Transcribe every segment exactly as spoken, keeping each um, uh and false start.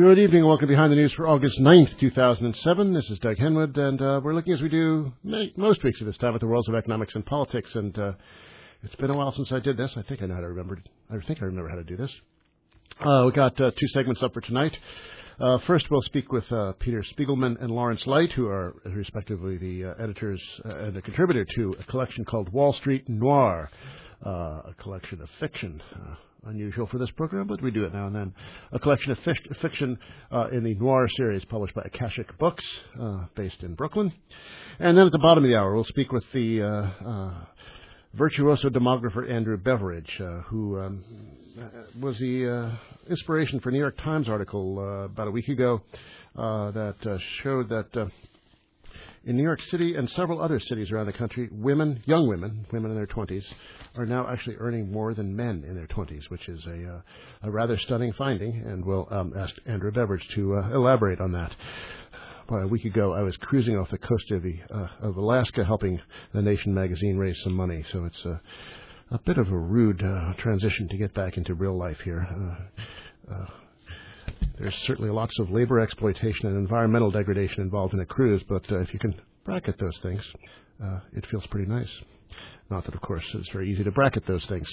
Good evening and welcome to Behind the News for August ninth, two thousand seven. This is Doug Henwood, and uh, we're looking, as we do most weeks at this time, at the worlds of economics and politics. And uh, it's been a while since I did this. I think I know how to remember. I think I remember how to do this. Uh, we got uh, two segments up for tonight. Uh, first, we'll speak with uh, Peter Spiegelman and Lawrence Light, who are respectively the uh, editors uh, and a contributor to a collection called Wall Street Noir, uh, a collection of fiction. Uh, Unusual for this program, but we do it now and then. A collection of fic- fiction uh, in the Noir series published by Akashic Books, uh, based in Brooklyn. And then at the bottom of the hour, we'll speak with the uh, uh, virtuoso demographer Andrew Beveridge, uh, who um, was the uh, inspiration for a New York Times article uh, about a week ago uh, that uh, showed that uh, in New York City and several other cities around the country, women, young women, women in their twenties, are now actually earning more than men in their twenties, which is a, uh, a rather stunning finding, and we'll um, ask Andrew Beveridge to uh, elaborate on that. Well, a week ago, I was cruising off the coast of, the, uh, of Alaska, helping The Nation magazine raise some money, so it's a, a bit of a rude uh, transition to get back into real life here. Uh, uh, There's certainly lots of labor exploitation and environmental degradation involved in a cruise, but uh, if you can bracket those things, uh, it feels pretty nice. Not that, of course, it's very easy to bracket those things.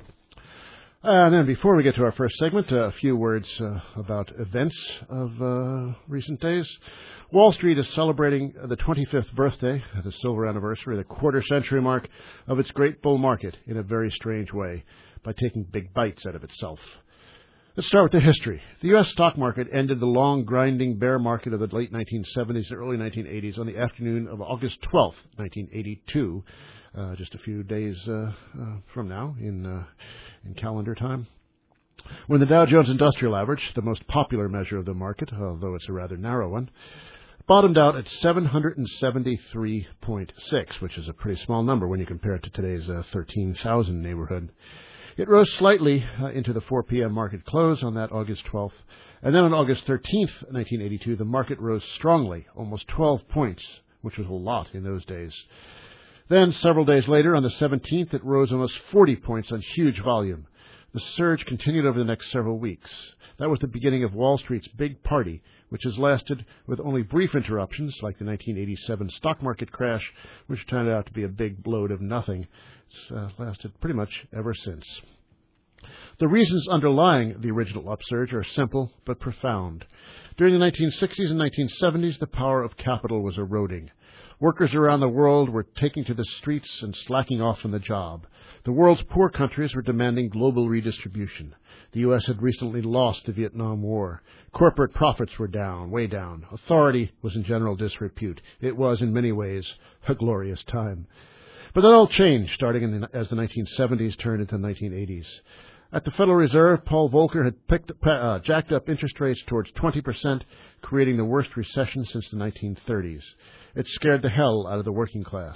And then before we get to our first segment, uh, a few words uh, about events of uh, recent days. Wall Street is celebrating the twenty-fifth birthday, the silver anniversary, the quarter century mark of its great bull market in a very strange way by taking big bites out of itself. Let's start with the history. The U S stock market ended the long, grinding bear market of the late nineteen seventies and early nineteen eighties on the afternoon of August twelfth, nineteen eighty-two, uh, just a few days uh, uh, from now in uh, in calendar time, when the Dow Jones Industrial Average, the most popular measure of the market, although it's a rather narrow one, bottomed out at seven hundred seventy-three point six, which is a pretty small number when you compare it to today's uh, thirteen thousand neighborhood. It rose slightly uh, into the four p.m. market close on that August twelfth, and then on August thirteenth, nineteen eighty-two, the market rose strongly, almost twelve points, which was a lot in those days. Then, several days later, on the seventeenth, it rose almost forty points on huge volume. The surge continued over the next several weeks. That was the beginning of Wall Street's big party, which has lasted with only brief interruptions, like the nineteen eighty-seven stock market crash, which turned out to be a big load of nothing. It's uh, lasted pretty much ever since. The reasons underlying the original upsurge are simple but profound. During the nineteen sixties and nineteen seventies, the power of capital was eroding. Workers around the world were taking to the streets and slacking off on the job. The world's poor countries were demanding global redistribution. The U S had recently lost the Vietnam War. Corporate profits were down, way down. Authority was in general disrepute. It was, in many ways, a glorious time. But that all changed starting in the, as the nineteen seventies turned into the nineteen eighties. At the Federal Reserve, Paul Volcker had picked, uh, jacked up interest rates towards twenty percent, creating the worst recession since the nineteen thirties. It scared the hell out of the working class.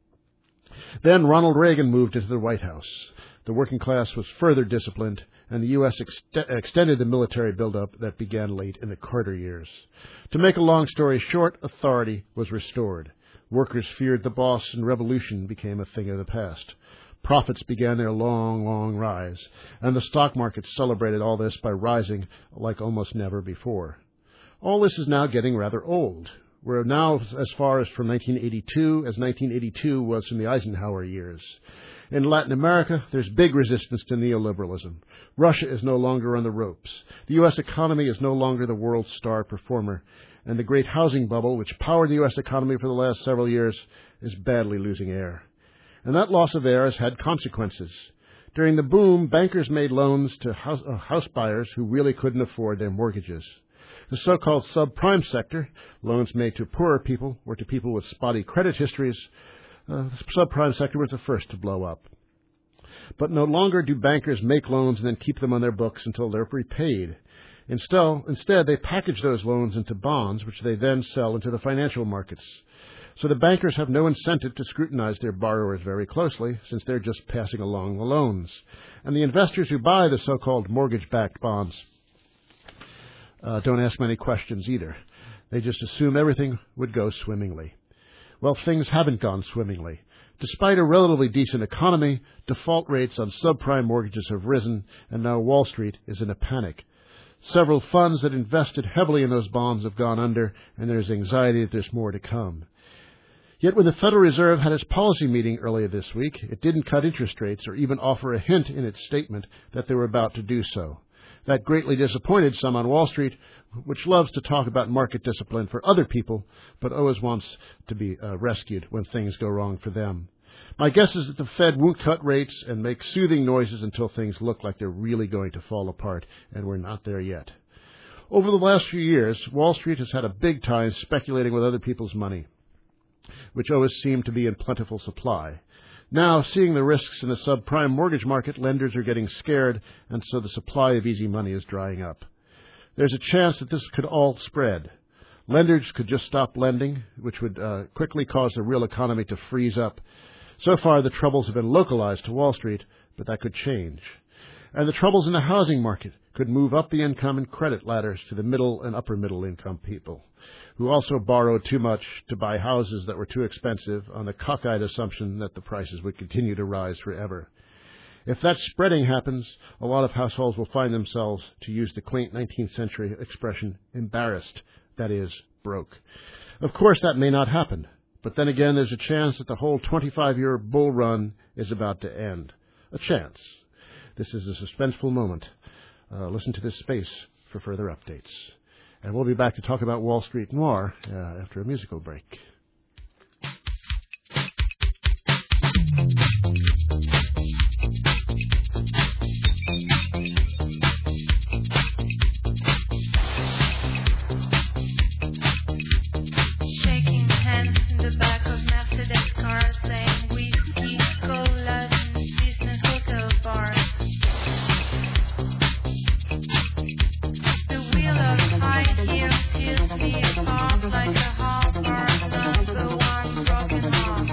Then Ronald Reagan moved into the White House. The working class was further disciplined, and the U S ex- extended the military buildup that began late in the Carter years. To make a long story short, authority was restored. Workers feared the boss, and revolution became a thing of the past. Profits began their long, long rise, and the stock market celebrated all this by rising like almost never before. All this is now getting rather old. We're now as far as from nineteen eighty-two as nineteen eighty-two was from the Eisenhower years. In Latin America, there's big resistance to neoliberalism. Russia is no longer on the ropes. The U S economy is no longer the world's star performer. And the great housing bubble, which powered the U S economy for the last several years, is badly losing air. And that loss of air has had consequences. During the boom, bankers made loans to house, uh, house buyers who really couldn't afford their mortgages. The so-called subprime sector, loans made to poorer people or to people with spotty credit histories, uh, the subprime sector was the first to blow up. But no longer do bankers make loans and then keep them on their books until they're repaid. Instead, instead, they package those loans into bonds, which they then sell into the financial markets. So the bankers have no incentive to scrutinize their borrowers very closely, since they're just passing along the loans. And the investors who buy the so-called mortgage-backed bonds uh, don't ask many questions either. They just assume everything would go swimmingly. Well, things haven't gone swimmingly. Despite a relatively decent economy, default rates on subprime mortgages have risen, and now Wall Street is in a panic. Several funds that invested heavily in those bonds have gone under, and there's anxiety that there's more to come. Yet when the Federal Reserve had its policy meeting earlier this week, it didn't cut interest rates or even offer a hint in its statement that they were about to do so. That greatly disappointed some on Wall Street, which loves to talk about market discipline for other people, but always wants to be uh, rescued when things go wrong for them. My guess is that the Fed won't cut rates and make soothing noises until things look like they're really going to fall apart, and we're not there yet. Over the last few years, Wall Street has had a big time speculating with other people's money, which always seemed to be in plentiful supply. Now, seeing the risks in the subprime mortgage market, lenders are getting scared, and so the supply of easy money is drying up. There's a chance that this could all spread. Lenders could just stop lending, which would uh, quickly cause the real economy to freeze up. So far, the troubles have been localized to Wall Street, but that could change. And the troubles in the housing market could move up the income and credit ladders to the middle and upper middle income people, who also borrowed too much to buy houses that were too expensive on the cockeyed assumption that the prices would continue to rise forever. If that spreading happens, a lot of households will find themselves, to use the quaint nineteenth century expression, embarrassed, that is, broke. Of course, that may not happen, but then again, there's a chance that the whole twenty-five-year bull run is about to end. A chance. This is a suspenseful moment. Uh, listen to this space for further updates. And we'll be back to talk about Wall Street Noir uh, after a musical break. Shaking hands in the back of Mercedes cars, saying whiskey, cola, business hotel bars. The wheel of high heels tears me apart like a half bar, number one broken off.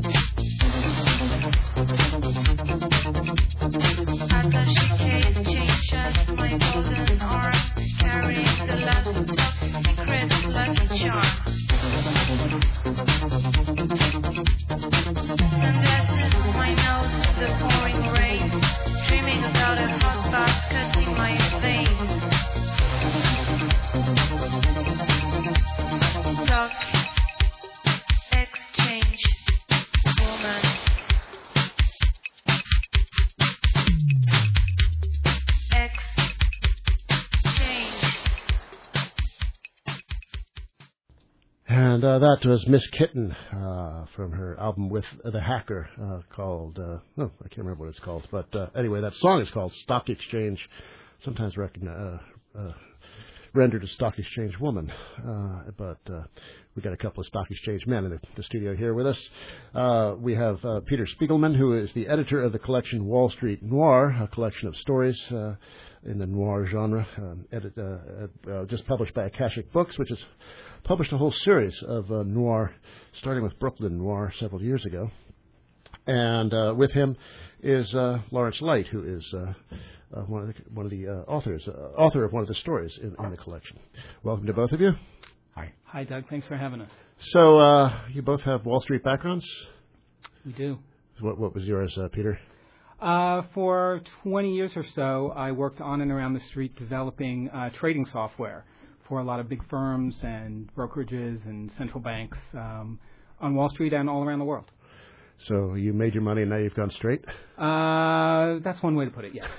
Attaché case changes my golden arm, carrying the last top secret lucky charm. Sunglasses on my nose with the pouring rain, dreaming about a hot bath cutting my veins. Stock exchange woman. Exchange. And uh, that was Miss Kitten uh, from her album with uh, The Hacker uh, called, uh, oh, I can't remember what it's called, but uh, anyway, that song is called Stock Exchange, sometimes recogni- uh, uh, rendered as Stock Exchange Woman, uh, but uh, we got a couple of Stock Exchange men in the, the studio here with us. Uh, we have uh, Peter Spiegelman, who is the editor of the collection Wall Street Noir, a collection of stories uh, in the noir genre, um, edit, uh, uh, just published by Akashic Books, which has published a whole series of uh, noir, starting with Brooklyn Noir several years ago. And uh, with him is uh, Lawrence Light, who is uh, uh, one of the, one of the uh, authors, uh, author of one of the stories in, in the collection. Welcome to both of you. Hi. Hi, Doug. Thanks for having us. So uh, you both have Wall Street backgrounds? We do. What, what was yours, uh, Peter? Uh, for twenty years or so, I worked on and around the street developing uh, trading software for a lot of big firms and brokerages and central banks um, on Wall Street and all around the world. So you made your money and now you've gone straight? Uh, that's one way to put it, yes.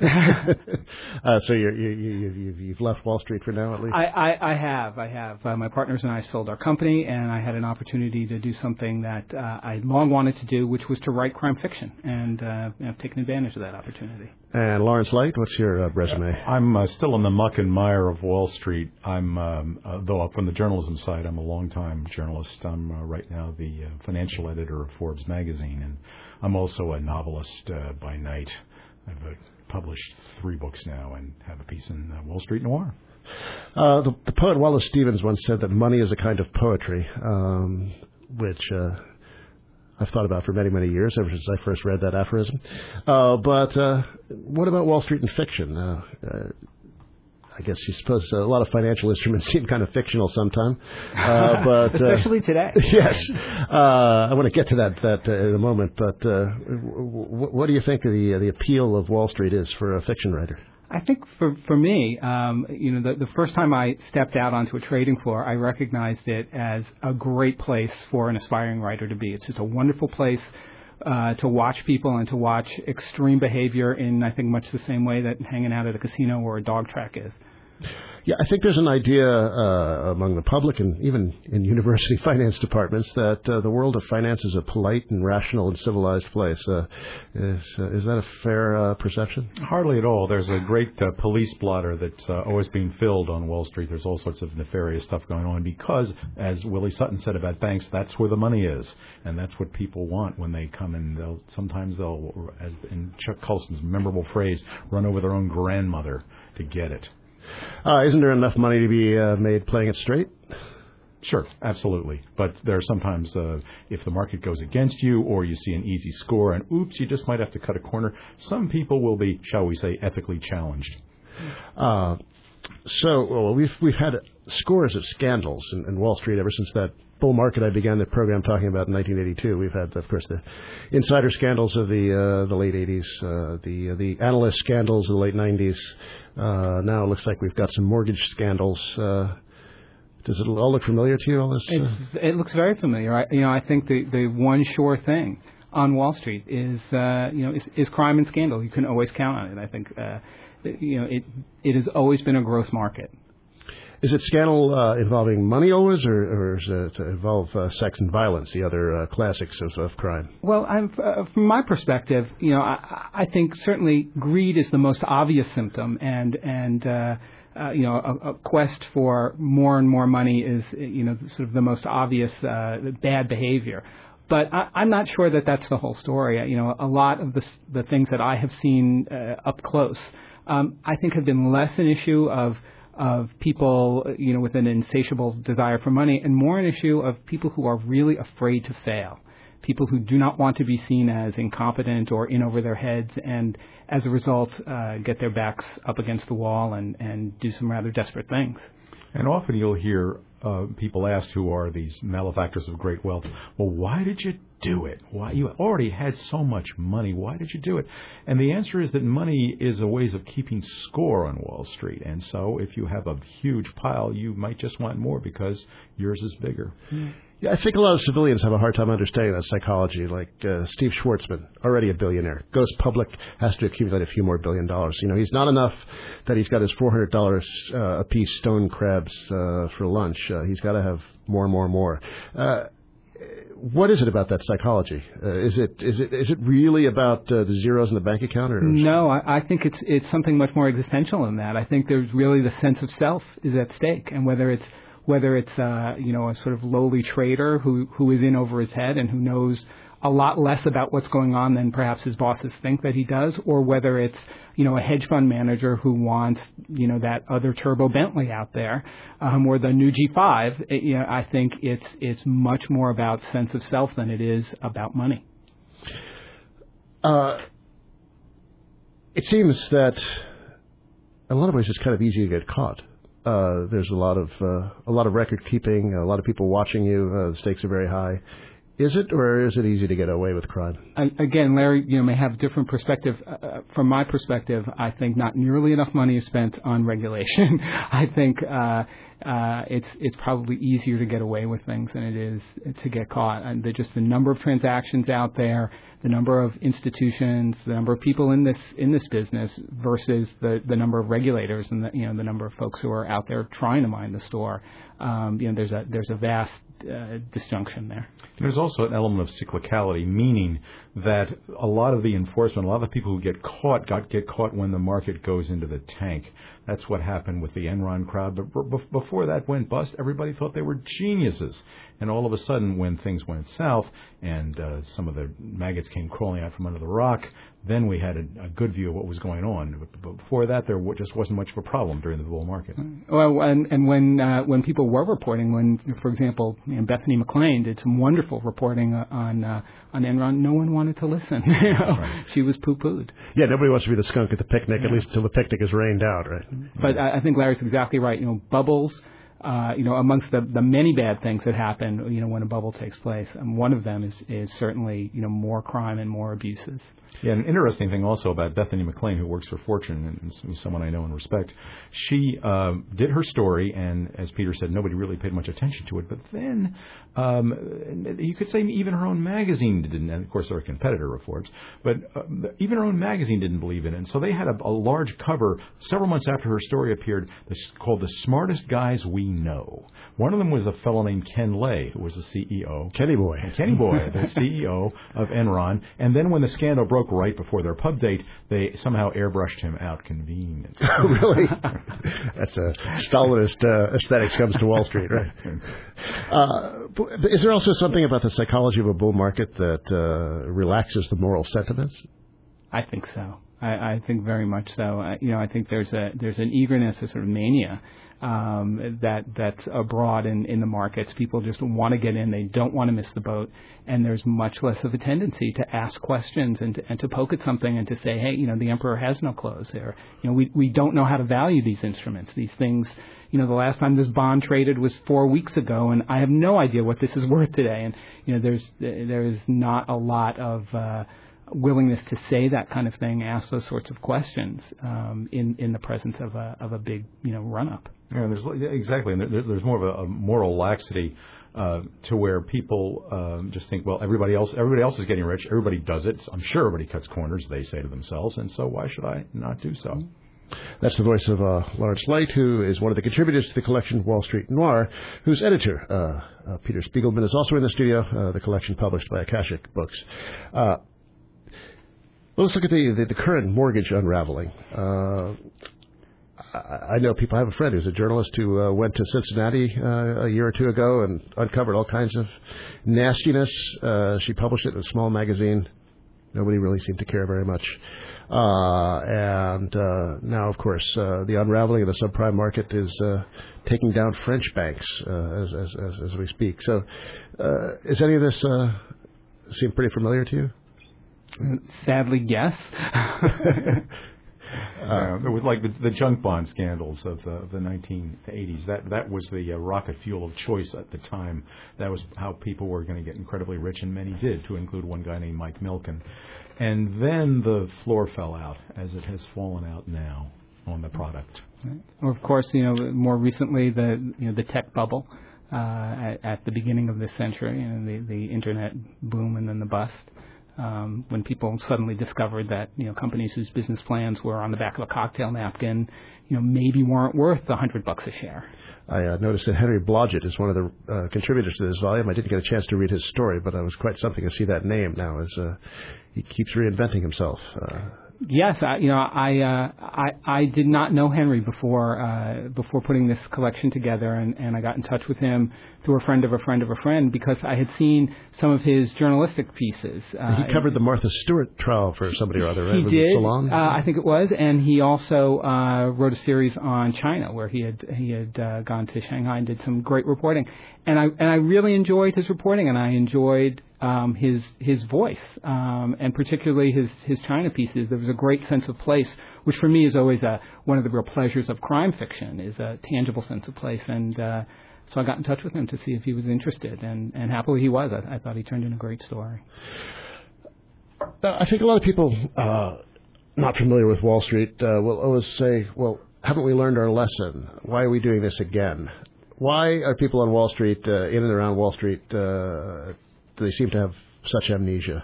uh, so you're, you, you, you've, you've left Wall Street for now, at least? I, I, I have. I have. Uh, my partners and I sold our company, and I had an opportunity to do something that uh, I long wanted to do, which was to write crime fiction, and uh, I've taken advantage of that opportunity. And Lawrence Light, what's your uh, resume? I'm uh, still in the muck and mire of Wall Street. I'm, um, uh, though up on the journalism side, I'm a longtime journalist. I'm uh, right now the uh, financial editor of Forbes magazine, and I'm also a novelist uh, by night. I've uh, published three books now and have a piece in uh, Wall Street Noir. Uh, the, the poet Wallace Stevens once said that money is a kind of poetry, um, which uh, I've thought about for many, many years, ever since I first read that aphorism. Uh, but uh, what about Wall Street and fiction? Uh, uh, I guess you suppose a lot of financial instruments seem kind of fictional sometimes. Uh, but, Especially uh, today. Yes. Uh, I want to get to that, that uh, in a moment. But uh, w- w- what do you think of the, uh, the appeal of Wall Street is for a fiction writer? I think for for me, um, you know, the, the first time I stepped out onto a trading floor, I recognized it as a great place for an aspiring writer to be. It's just a wonderful place uh, to watch people and to watch extreme behavior in, I think, much the same way that hanging out at a casino or a dog track is. Yeah, I think there's an idea uh, among the public and even in university finance departments that uh, the world of finance is a polite and rational and civilized place. Uh, is uh, is that a fair uh, perception? Hardly at all. There's a great uh, police blotter that's uh, always being filled on Wall Street. There's all sorts of nefarious stuff going on because, as Willie Sutton said about banks, that's where the money is, and that's what people want when they come in. They'll sometimes they'll, as in Chuck Colson's memorable phrase, run over their own grandmother to get it. Uh, isn't there enough money to be uh, made playing it straight? Sure, absolutely. But there are sometimes, uh, if the market goes against you or you see an easy score and, oops, you just might have to cut a corner, some people will be, shall we say, ethically challenged. Uh, so well, we've we've had scores of scandals in, in Wall Street ever since that bull market I began the program talking about in nineteen eighty-two. We've had, of course, the insider scandals of the uh, the late eighties, uh, the uh, the analyst scandals of the late nineties. Uh, now it looks like we've got some mortgage scandals. Uh, does it all look familiar to you? All this? Uh? It looks very familiar. I, you know, I think the the one sure thing on Wall Street is uh, you know is, is crime and scandal. You can always count on it. I think uh, you know it it has always been a gross market. Is it scandal uh, involving money always, or, or is it involve uh, sex and violence, the other uh, classics of, of crime? Well, I'm, uh, from my perspective, you know, I, I think certainly greed is the most obvious symptom, and and uh, uh, you know, a, a quest for more and more money is, you know, sort of the most obvious uh, bad behavior. But I, I'm not sure that that's the whole story. You know, a lot of the the things that I have seen uh, up close, um, I think, have been less an issue of of people, you know, with an insatiable desire for money, and more an issue of people who are really afraid to fail, people who do not want to be seen as incompetent or in over their heads, and as a result, uh, get their backs up against the wall and, and do some rather desperate things. And often you'll hear uh, people asked who are these malefactors of great wealth, well, why did you do it? Why you already had so much money. Why did you do it? And the answer is that money is a ways of keeping score on Wall Street. And so if you have a huge pile, you might just want more because yours is bigger. Mm. Yeah, I think a lot of civilians have a hard time understanding that psychology. Like uh, Steve Schwartzman, already a billionaire, goes public, has to accumulate a few more billion dollars. You know, he's not enough that he's got his four hundred dollars uh, a piece stone crabs uh, for lunch. Uh, he's got to have more, more, more. Uh, What is it about that psychology? Uh, is it is it is it really about uh, the zeros in the bank account? Or no, I, I think it's it's something much more existential than that. I think there's really the sense of self is at stake, and whether it's whether it's uh, you know a sort of lowly trader who who is in over his head and who knows a lot less about what's going on than perhaps his bosses think that he does, or whether it's, you know, a hedge fund manager who wants, you know, that other turbo Bentley out there, um, or the new G five. It, you know, I think it's it's much more about sense of self than it is about money. Uh, it seems that in a lot of ways it's kind of easy to get caught. Uh, there's a lot of uh, a lot of record keeping, a lot of people watching you. Uh, the stakes are very high. Is it, or is it easy to get away with crime? Again, Larry, you know, may have a different perspective. Uh, from my perspective, I think not nearly enough money is spent on regulation. I think uh, uh, it's it's probably easier to get away with things than it is to get caught. And the, just the number of transactions out there, the number of institutions, the number of people in this in this business versus the, the number of regulators and the, you know the number of folks who are out there trying to mind the store. Um, you know, there's a there's a vast uh, disjunction there. There's also an element of cyclicality, meaning that a lot of the enforcement, a lot of the people who get caught, got get caught when the market goes into the tank. That's what happened with the Enron crowd. But b- before that went bust, everybody thought they were geniuses. And all of a sudden, when things went south and uh, some of the maggots came crawling out from under the rock, then we had a, a good view of what was going on. But before that, there just wasn't much of a problem during the bull market. Well, and, and when uh, when people were reporting, when, for example, you know, Bethany McLean did some wonderful reporting on uh, on Enron, no one wanted to listen. you know? Right. She was poo-pooed. Yeah, nobody wants to be the skunk at the picnic, yeah. At least until the picnic is rained out, right? But yeah. I, I think Larry's exactly right. You know, bubbles. Uh, you know, amongst the, the many bad things that happen, you know, when a bubble takes place, and one of them is, is certainly, you know, more crime and more abuses. Yeah, an interesting thing also about Bethany McLean, who works for Fortune and is someone I know and respect, she uh, did her story, and as Peter said, nobody really paid much attention to it. But then um, you could say even her own magazine didn't, and of course they're a competitor of Forbes, but uh, even her own magazine didn't believe in it. And so they had a, a large cover several months after her story appeared this, called The Smartest Guys We Know. One of them was a fellow named Ken Lay, who was the C E O. Kenny Boy. Kenny Boy, the C E O of Enron. And then when the scandal broke right before their pub date, they somehow airbrushed him out conveniently. Really? That's a Stalinist uh, aesthetics comes to Wall Street, right? Uh, is there also something about the psychology of a bull market that uh, relaxes the moral sentiments? I think so. I, I think very much so. I, you know, I think there's a there's an eagerness, a sort of mania um, that that's abroad in, in the markets. People just want to get in. They don't want to miss the boat. And there's much less of a tendency to ask questions and to, and to poke at something and to say, hey, you know, the emperor has no clothes there. You know, we, we don't know how to value these instruments, these things. You know, the last time this bond traded was four weeks ago, and I have no idea what this is worth today. And, you know, there's there is not a lot of uh, willingness to say that kind of thing, ask those sorts of questions um, in, in the presence of a, of a big, you know, run-up. Yeah, there's exactly, and there, there's more of a, a moral laxity uh, to where people um, just think, well, everybody else, everybody else is getting rich, everybody does it. I'm sure everybody cuts corners, they say to themselves, and so why should I not do so? That's the voice of uh, Lawrence Light, who is one of the contributors to the collection Wall Street Noir, whose editor, uh, uh, Peter Spiegelman, is also in the studio. Uh, the collection published by Akashic Books. Uh, well, let's look at the, the, the current mortgage unraveling. Uh, I know people. I have a friend who's a journalist who uh, went to Cincinnati uh, a year or two ago and uncovered all kinds of nastiness. Uh, she published it in a small magazine. Nobody really seemed to care very much. Uh, and uh, now, of course, uh, the unraveling of the subprime market is uh, taking down French banks uh, as, as, as, as we speak. So uh, is any of this uh, seem pretty familiar to you? Sadly, yes. Uh, it was like the, the junk bond scandals of the, of the nineteen eighties. That that was the uh, rocket fuel of choice at the time. That was how people were going to get incredibly rich, and many did, to include one guy named Mike Milken. And then the floor fell out, as it has fallen out now on the product. Well, of course, you know, more recently the you know the tech bubble uh, at, at the beginning of this century, you know, the the internet boom and then the bust. Um, when people suddenly discovered that, you know, companies whose business plans were on the back of a cocktail napkin, you know, maybe weren't worth a hundred bucks a share. I uh, noticed that Henry Blodgett is one of the uh, contributors to this volume. I didn't get a chance to read his story, but it was quite something to see that name now as uh, he keeps reinventing himself. Uh, Yes, I, you know, I, uh, I I did not know Henry before uh, before putting this collection together, and, and I got in touch with him through a friend of a friend of a friend because I had seen some of his journalistic pieces. Uh, he covered the Martha Stewart trial for somebody or other, right? He With did, Salon? uh, I think it was, and he also uh, wrote a series on China where he had he had uh, gone to Shanghai and did some great reporting, and I and I really enjoyed his reporting, and I enjoyed. Um, his his voice, um, and particularly his, his China pieces. There was a great sense of place, which for me is always a, one of the real pleasures of crime fiction, is a tangible sense of place. And uh, so I got in touch with him to see if he was interested, and, and happily he was. I, I thought he turned in a great story. I think a lot of people uh, not familiar with Wall Street uh, will always say, well, haven't we learned our lesson? Why are we doing this again? Why are people on Wall Street, uh, in and around Wall Street, uh, they seem to have such amnesia?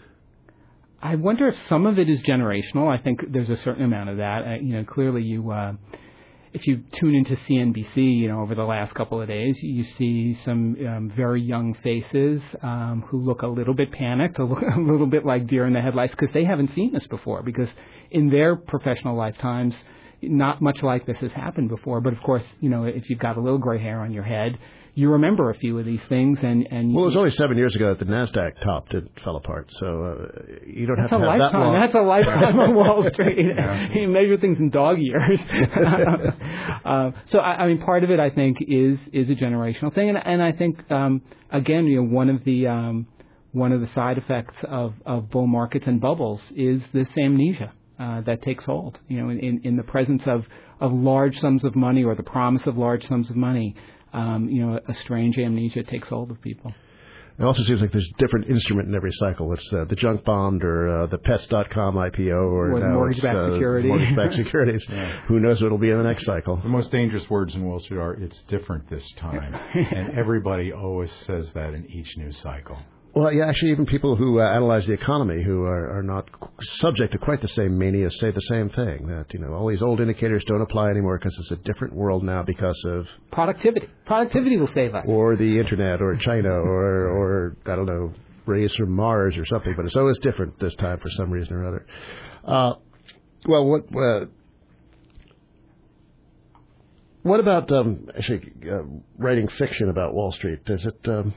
I wonder if some of it is generational. I think there's a certain amount of that. Uh, you know, clearly you, uh, if you tune into C N B C, you know, over the last couple of days, you see some um, very young faces um, who look a little bit panicked, a little, a little bit like deer in the headlights, because they haven't seen this before. Because in their professional lifetimes, not much like this has happened before. But of course, you know, if you've got a little gray hair on your head, you remember a few of these things, and, and well, it was only seven years ago that the NASDAQ topped and fell apart, so uh, you don't have that's to a have lifetime. that long. That's a lifetime on Wall Street. Yeah. You measure things in dog years. uh, so, I, I mean, part of it, I think, is is a generational thing, and, and I think, um, again, you know, one of the um, one of the side effects of, of bull markets and bubbles is this amnesia uh, that takes hold. You know, in, in the presence of, of large sums of money or the promise of large sums of money. Um, you know, a strange amnesia takes hold of people. It also seems like there's a different instrument in every cycle. It's uh, the junk bond or uh, the pets dot com I P O or, or the now mortgage-backed it's, uh, security. mortgage-backed securities. Yeah. Who knows what it'll be in the next cycle? The most dangerous words in Wall Street are, it's different this time. And everybody always says that in each new cycle. Well, yeah, actually, even people who uh, analyze the economy who are, are not subject to quite the same mania say the same thing, that, you know, all these old indicators don't apply anymore because it's a different world now because of... Productivity. Productivity will save us. Or the Internet, or China, or, or I don't know, rays from Mars or something, but it's always different this time for some reason or other. Uh, well, what... Uh, what about um, actually uh, writing fiction about Wall Street? Does it... Um,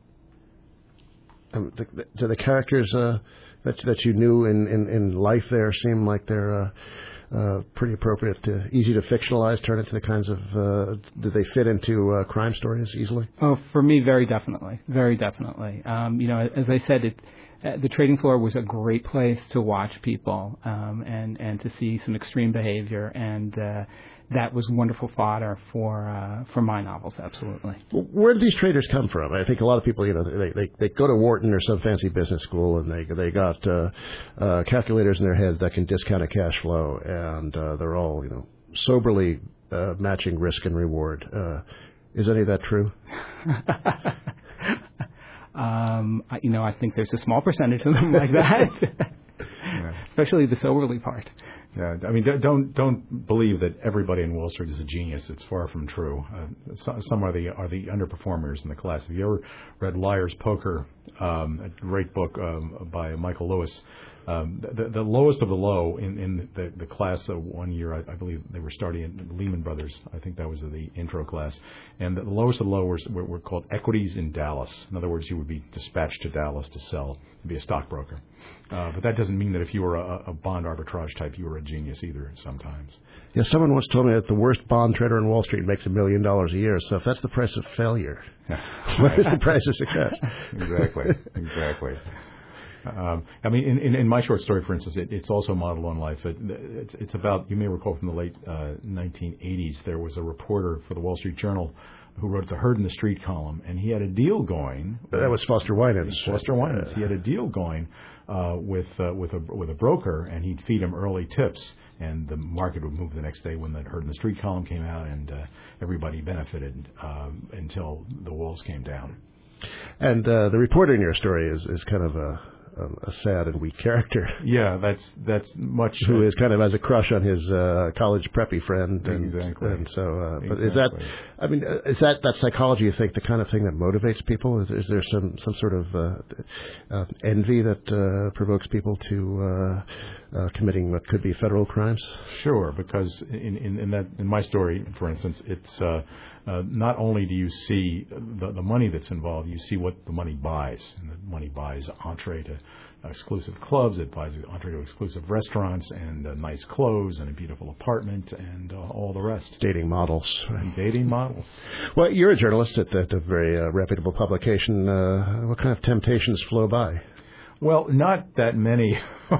Um, the, the, do the characters uh, that that you knew in, in, in life there seem like they're uh, uh, pretty appropriate, to, easy to fictionalize, turn into the kinds of... Uh, do they fit into uh, crime stories easily? Oh, for me, very definitely. Very definitely. Um, you know, as I said, it, uh, the trading floor was a great place to watch people um, and, and to see some extreme behavior, and uh, that was wonderful fodder for uh, for my novels, absolutely. Where do these traders come from? I think a lot of people, you know, they they, they go to Wharton or some fancy business school, and they they got uh, uh, calculators in their heads that can discount a cash flow, and uh, they're all, you know, soberly uh, matching risk and reward. Uh, is any of that true? um, I, you know, I think there's a small percentage of them like that, Yeah. especially the soberly part. Yeah, I mean, don't don't believe that everybody in Wall Street is a genius. It's far from true. Uh, some, some are the are the underperformers in the class. Have you ever read Liar's Poker, um, a great book um, by Michael Lewis? Um, the, the lowest of the low in, in the, the class of one year, I, I believe they were starting at Lehman Brothers. I think that was the intro class. And the lowest of the low were, were, were called equities in Dallas. In other words, you would be dispatched to Dallas to sell, to be a stockbroker. Uh, but that doesn't mean that if you were a, a bond arbitrage type, you were a genius either sometimes. Yeah, someone once told me that the worst bond trader in Wall Street makes a million dollars a year. So if that's the price of failure, what is the price of success? Exactly, exactly. Um, I mean, in, in, in my short story, for instance, it, it's also modeled on life. It, it's, it's about, you may recall from the late uh, nineteen eighties, there was a reporter for the Wall Street Journal who wrote the Herd in the Street column, and he had a deal going. That was Foster Winans. Foster Winans. He had a deal going uh, with uh, with a with a broker, and he'd feed him early tips, and the market would move the next day when the Herd in the Street column came out, and uh, everybody benefited um, until the walls came down. And uh, the reporter in your story is, is kind of a... a sad and weak character. Yeah, that's that's much. Who is kind of has a crush on his uh, college preppy friend, and, exactly. and so. Uh, but exactly. is that? I mean, uh, is that that psychology? You think the kind of thing that motivates people? Is, is there some some sort of uh, uh, envy that uh, provokes people to uh, uh, committing what could be federal crimes? Sure, because in in, in that in my story, for instance, it's. Uh, Uh, not only do you see the, the money that's involved, you see what the money buys. And the money buys entree to exclusive clubs, it buys entree to exclusive restaurants, and uh, nice clothes, and a beautiful apartment, and uh, all the rest. Dating models. And dating models. Well, you're a journalist at, at a very uh, reputable publication. Uh, what kind of temptations flow by? Well, not that many,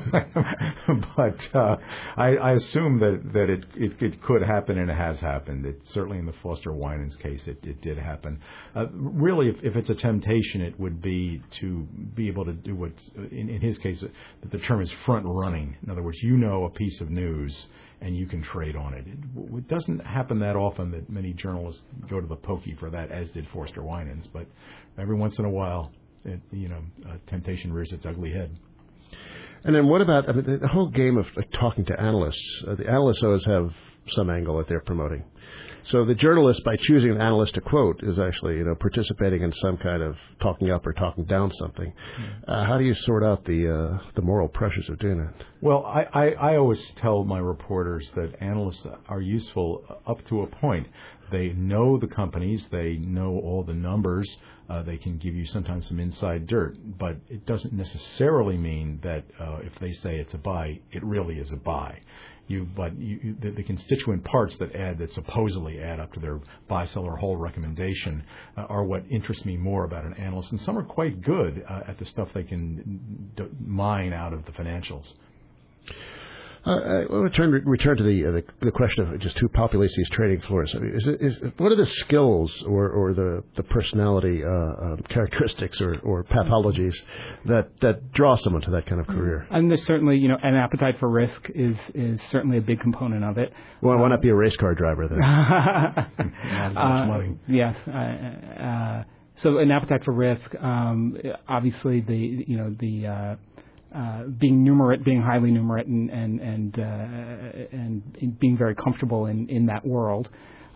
but uh, I, I assume that, that it, it, it could happen, and it has happened. It, certainly in the Foster Winans case, it, it did happen. Uh, really, if, if it's a temptation, it would be to be able to do what, in, in his case, the term is front running. In other words, you know a piece of news, and you can trade on it. It, it doesn't happen that often that many journalists go to the pokey for that, as did Foster Winans, but every once in a while, It, you know, uh, temptation rears its ugly head. And then what about I mean, the whole game of uh, talking to analysts? Uh, the analysts always have some angle that they're promoting. So the journalist, by choosing an analyst to quote, is actually, you know, participating in some kind of talking up or talking down something. Mm-hmm. Uh, how do you sort out the uh, the moral pressures of doing that? Well, I, I, I always tell my reporters that analysts are useful up to a point. They know the companies, they know all the numbers, uh, they can give you sometimes some inside dirt, but it doesn't necessarily mean that uh, if they say it's a buy, it really is a buy. You, but you, you, the, the constituent parts that add, that supposedly add up to their buy, sell, or hold recommendation uh, are what interests me more about an analyst, and some are quite good uh, at the stuff they can d- mine out of the financials. Uh, I want to return, return to the, uh, the the question of just who populates these trading floors. I mean, is it, is, what are the skills or, or the the personality uh, uh, characteristics or, or pathologies that, that draw someone to that kind of career? And there's certainly, you know, an appetite for risk is is certainly a big component of it. Well, why um, not be a race car driver then? Not as much uh, money. Yes. Uh, uh, so an appetite for risk. Um, obviously, the you know the uh, uh, being numerate, being highly numerate, and and and, uh, and being very comfortable in, in that world.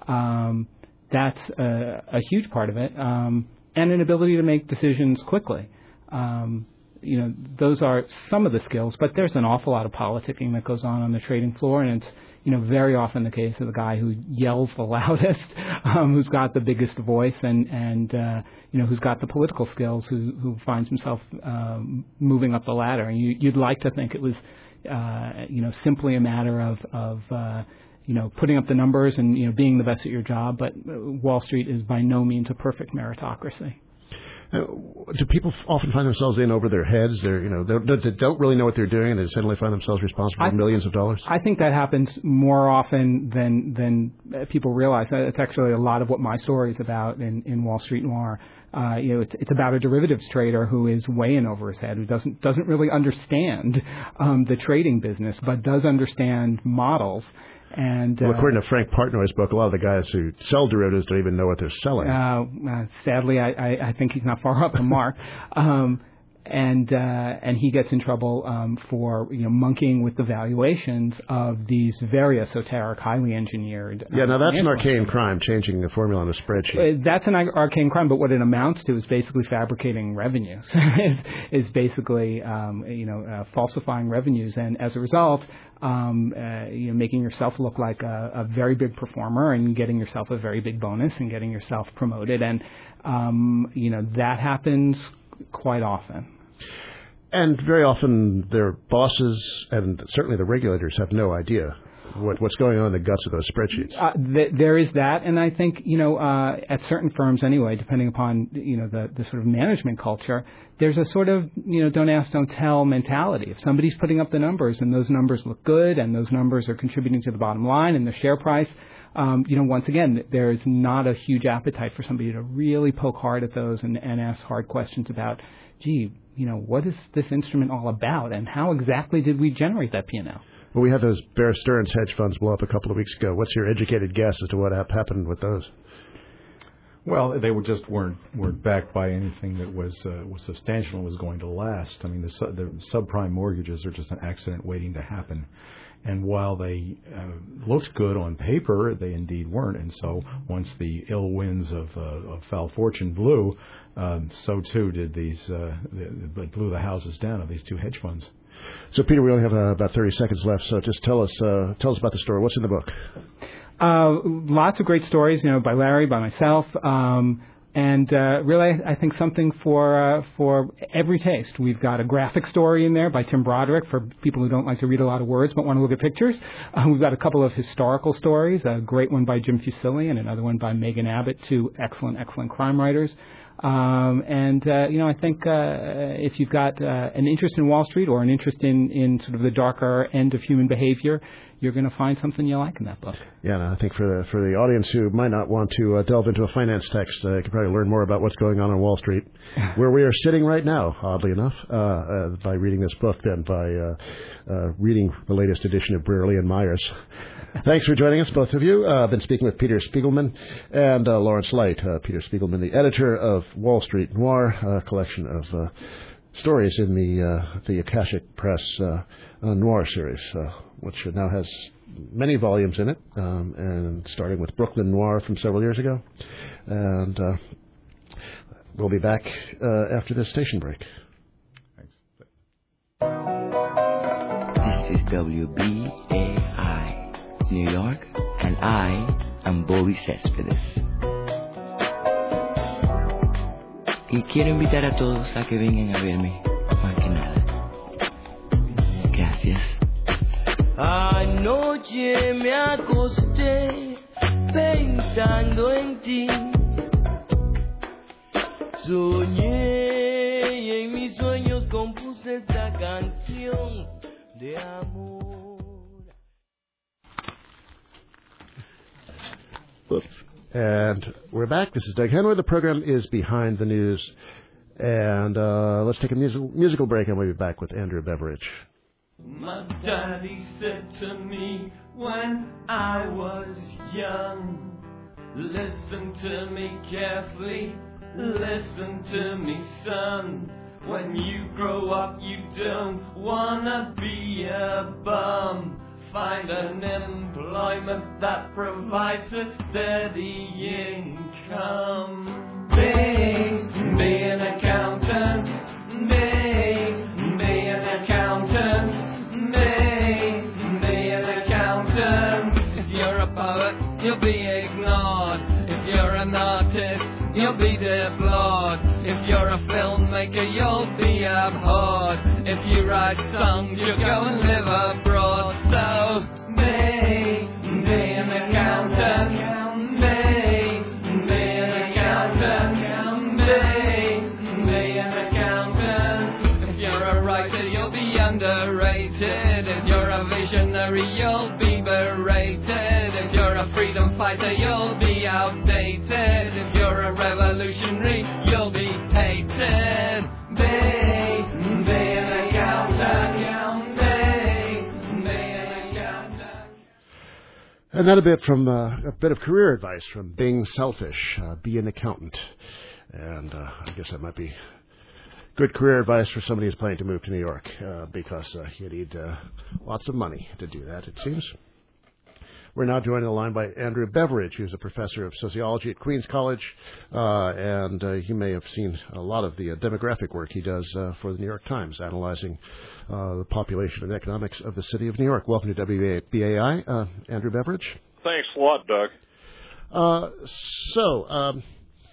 Um, that's a, a huge part of it, um, and an ability to make decisions quickly. Um, you know, those are some of the skills, but there's an awful lot of politicking that goes on on the trading floor, and it's, you know, very often the case of the guy who yells the loudest, um, who's got the biggest voice, and and uh, you know, who's got the political skills, who who finds himself um, moving up the ladder. And you, you'd like to think it was, uh, you know, simply a matter of of uh, you know, putting up the numbers and, you know, being the best at your job, but Wall Street is by no means a perfect meritocracy. Uh, do people f- often find themselves in over their heads? They're, you know, they, they don't really know what they're doing, and they suddenly find themselves responsible for I, millions of dollars? I think that happens more often than than people realize. It's actually a lot of what my story is about in, in Wall Street Noir. Uh, you know, it's, it's about a derivatives trader who is way in over his head, who doesn't doesn't really understand um, the trading business, but does understand models. And uh, well, according to Frank Partnoy's book, a lot of the guys who sell derivatives don't even know what they're selling. Uh, uh, sadly, I, I, I think he's not far off the mark. Um, and uh, and he gets in trouble um, for, you know, monkeying with the valuations of these very esoteric, highly engineered. Uh, yeah, now that's an instruments. arcane crime, changing the formula on a spreadsheet. Uh, that's an arcane crime, but what it amounts to is basically fabricating revenues. is, is basically um, you know uh, falsifying revenues, and as a result, um, uh, you know, making yourself look like a, a very big performer and getting yourself a very big bonus and getting yourself promoted, and um, you know that happens quite often. And very often their bosses and certainly the regulators have no idea what, what's going on in the guts of those spreadsheets. Uh, th- there is that, and I think, you know, uh, at certain firms anyway, depending upon, you know, the, the sort of management culture, there's a sort of, you know, don't ask, don't tell mentality. If somebody's putting up the numbers and those numbers look good and those numbers are contributing to the bottom line and the share price, um, you know, once again, there's not a huge appetite for somebody to really poke hard at those and, and ask hard questions about, gee, you know, what is this instrument all about, and how exactly did we generate that P and L? Well, we had those Bear Stearns hedge funds blow up a couple of weeks ago. What's your educated guess as to what happened with those? Well, they were just weren't weren't backed by anything that was uh, was substantial and was going to last. I mean, the, su- the subprime mortgages are just an accident waiting to happen. And while they uh, looked good on paper, they indeed weren't. And so once the ill winds of, uh, of foul fortune blew, um, so too did these, uh, the, blew the houses down of these two hedge funds. So, Peter, we only have uh, about thirty seconds left. So just tell us, uh, tell us about the story. What's in the book? Uh, lots of great stories, you know, by Larry, by myself. Um, And uh, really, I think something for uh, for every taste. We've got a graphic story in there by Tim Broderick for people who don't like to read a lot of words but want to look at pictures. Uh, we've got a couple of historical stories, a great one by Jim Fusilian and another one by Megan Abbott, two excellent, excellent crime writers. Um, and, uh, you know, I think uh, if you've got uh, an interest in Wall Street or an interest in, in sort of the darker end of human behavior, you're going to find something you like in that book. Yeah, and I think for the for the audience who might not want to uh, delve into a finance text, uh, you can probably learn more about what's going on on Wall Street, where we are sitting right now, oddly enough, uh, uh, by reading this book than by uh, uh, reading the latest edition of Brearley and Myers. Thanks for joining us, both of you. Uh, I've been speaking with Peter Spiegelman and uh, Lawrence Light. Uh, Peter Spiegelman, the editor of Wall Street Noir, a collection of uh, stories in the uh, the Akashic Press uh, uh, Noir series, uh, which now has many volumes in it, um, and starting with Brooklyn Noir from several years ago. And uh, we'll be back uh, after this station break. Thanks. This is W B A I, New York, and I am Bobby Céspedes. Y quiero invitar a todos a que vengan a verme, más que nada. Gracias. Anoche me acosté pensando en ti. Soñé y en mis sueños compuse esta canción de amor. And we're back. This is Doug Henwood. The program is Behind the News. And uh, let's take a musical, musical break, and we'll be back with Andrew Beveridge. My daddy said to me when I was young, listen to me carefully, listen to me, son. When you grow up, you don't wanna be a bum. Find an employment that provides a steady income. Be, be an accountant. Be, be an accountant. Be, be an accountant. If you're a poet, you'll be ignored. If you're an artist, you'll be deplored. If you're a filmmaker, you'll be abhorred. If you write songs, you'll go and live abroad. So, be, be an accountant. Be, be an accountant. Be, be an accountant. If you're a writer, you'll be underrated. If you're a visionary, you'll be berated. If you're a freedom fighter, you'll be outdated. If you're a revolutionary, you'll be hated. Be, be an accountant. Be, be an accountant. Another bit from uh, a bit of career advice from Being Selfish. Uh, be an accountant. And uh, I guess that might be good career advice for somebody who's planning to move to New York, uh, because uh, you need uh, lots of money to do that, it seems. We're now joined on the line by Andrew Beveridge, who's a professor of sociology at Queens College, uh, and uh, you may have seen a lot of the uh, demographic work he does uh, for the New York Times, analyzing uh, the population and economics of the city of New York. Welcome to W B A I, uh, Andrew Beveridge. Thanks a lot, Doug. Uh, so, um,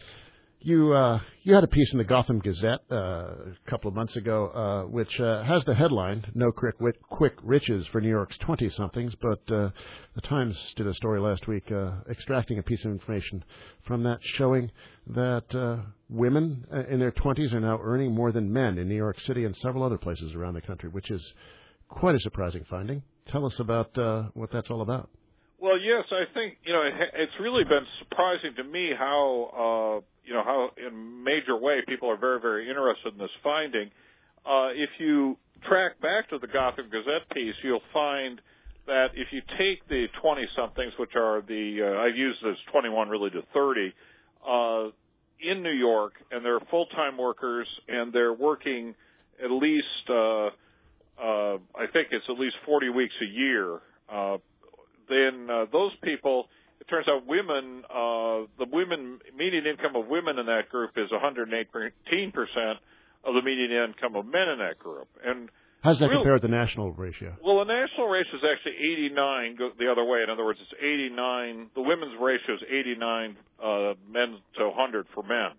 You uh, you had a piece in the Gotham Gazette uh, a couple of months ago, uh, which uh, has the headline, No Quick, quick Riches for New York's twenty-somethings, but uh, the Times did a story last week uh, extracting a piece of information from that showing that uh, women in their twenties are now earning more than men in New York City and several other places around the country, which is quite a surprising finding. Tell us about uh, what that's all about. Well, yes, I think, you know, it, it's really been surprising to me how, uh, you know, how in a major way people are very, very interested in this finding. Uh, if you track back to the Gotham Gazette piece, you'll find that if you take the twenty-somethings, which are the, uh, I've used this twenty-one really to thirty, uh, in New York, and they're full-time workers, and they're working at least, uh, uh, I think it's at least forty weeks a year, uh, then uh, those people, it turns out women, uh, the women, median income of women in that group is one hundred eighteen percent of the median income of men in that group. And how does that real, compare with the national ratio? Well, the national ratio is actually eighty-nine, go the other way. In other words, it's eighty-nine, the women's ratio is eighty-nine uh, men to one hundred for men.